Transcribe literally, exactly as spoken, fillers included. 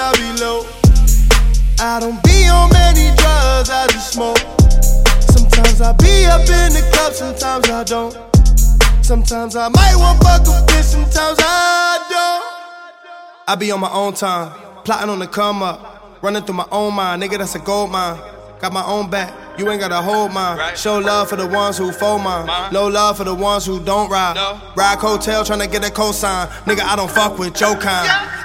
I be low. I don't be on many drugs, I do smoke. Sometimes I be up in the club, sometimes I don't. Sometimes I might want fuck a bitch, sometimes I don't. I be on my own time, plotting on the come up, running through my own mind, nigga that's a gold mine. Got my own back, you ain't gotta hold mine. Show love for the ones who fold mine. No love for the ones who don't ride. Ride coattail tryna get a cosign. Nigga, I don't fuck with your kind.